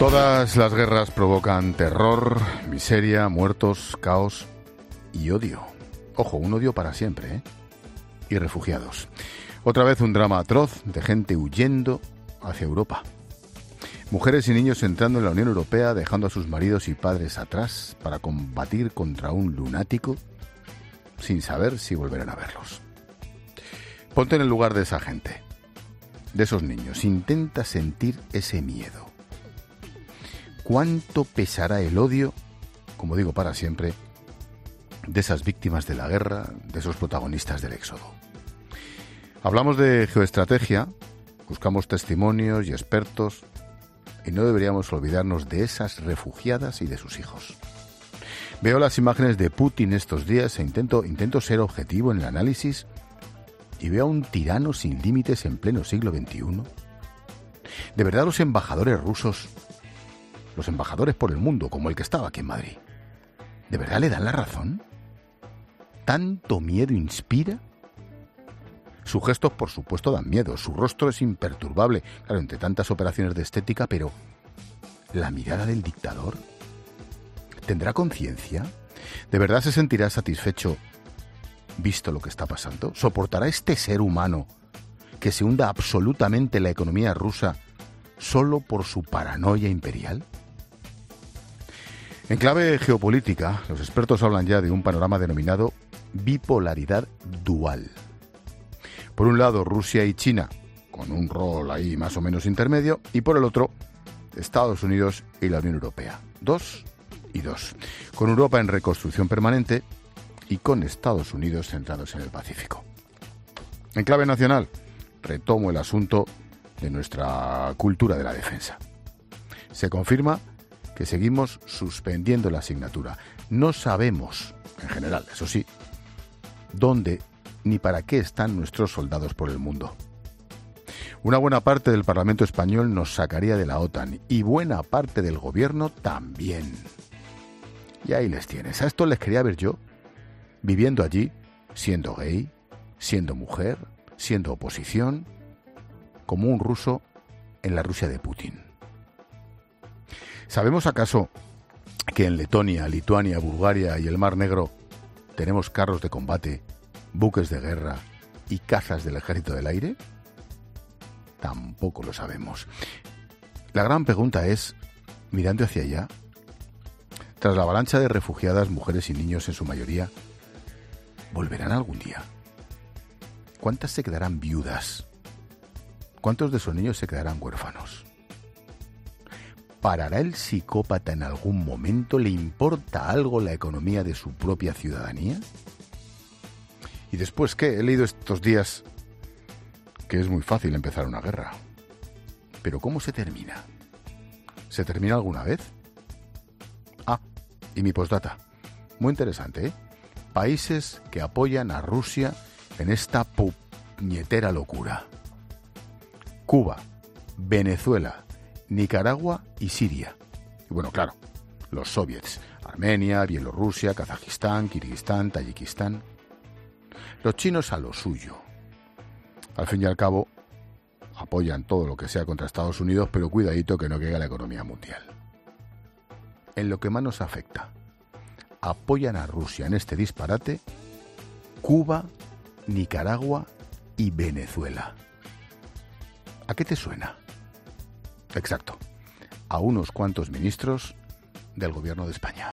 Todas las guerras provocan terror, miseria, muertos, caos y odio. Ojo, un odio para siempre, ¿eh? Y refugiados. Otra vez un drama atroz de gente huyendo hacia Europa. Mujeres y niños entrando en la Unión Europea, dejando a sus maridos y padres atrás para combatir contra un lunático sin saber si volverán a verlos. Ponte en el lugar de esa gente, de esos niños. Intenta sentir ese miedo. ¿Cuánto pesará el odio, como digo para siempre, de esas víctimas de la guerra, de esos protagonistas del éxodo? Hablamos de geoestrategia, buscamos testimonios y expertos, y no deberíamos olvidarnos de esas refugiadas y de sus hijos. Veo las imágenes de Putin estos días e intento ser objetivo en el análisis y veo a un tirano sin límites en pleno siglo XXI. ¿De verdad los embajadores rusos, los embajadores por el mundo, como el que estaba aquí en Madrid, de verdad le dan la razón? ¿Tanto miedo inspira? Sus gestos, por supuesto, dan miedo. Su rostro es imperturbable, claro, entre tantas operaciones de estética, pero ¿la mirada del dictador? ¿Tendrá conciencia? ¿De verdad se sentirá satisfecho visto lo que está pasando? ¿Soportará este ser humano que se hunda absolutamente la economía rusa solo por su paranoia imperial? En clave geopolítica, los expertos hablan ya de un panorama denominado bipolaridad dual. Por un lado, Rusia y China, con un rol ahí más o menos intermedio, y por el otro, Estados Unidos y la Unión Europea. 2 y 2. Con Europa en reconstrucción permanente y con Estados Unidos centrados en el Pacífico. En clave nacional, retomo el asunto de nuestra cultura de la defensa. Se confirma que seguimos suspendiendo la asignatura. No sabemos, en general, eso sí, dónde ni para qué están nuestros soldados por el mundo. Una buena parte del Parlamento español nos sacaría de la OTAN y buena parte del gobierno también. Y ahí les tienes. A esto les quería ver yo, viviendo allí, siendo gay, siendo mujer, siendo oposición, como un ruso en la Rusia de Putin. ¿Sabemos acaso que en Letonia, Lituania, Bulgaria y el Mar Negro tenemos carros de combate, buques de guerra y cazas del Ejército del Aire? Tampoco lo sabemos. La gran pregunta es, mirando hacia allá, tras la avalancha de refugiadas, mujeres y niños en su mayoría, ¿volverán algún día? ¿Cuántas se quedarán viudas? ¿Cuántos de esos niños se quedarán huérfanos? ¿Parará el psicópata en algún momento? ¿Le importa algo la economía de su propia ciudadanía? ¿Y después qué? He leído estos días que es muy fácil empezar una guerra. ¿Pero cómo se termina? ¿Se termina alguna vez? Ah, y mi postdata. Muy interesante, ¿eh? Países que apoyan a Rusia en esta puñetera locura. Cuba, Venezuela, Nicaragua y Siria. Y bueno, claro, los soviets. Armenia, Bielorrusia, Kazajistán, Kirguistán, Tayikistán. Los chinos a lo suyo. Al fin y al cabo, apoyan todo lo que sea contra Estados Unidos, pero cuidadito que no caiga la economía mundial. En lo que más nos afecta, apoyan a Rusia en este disparate, Cuba, Nicaragua y Venezuela. ¿A qué te suena? Exacto, a unos cuantos ministros del gobierno de España.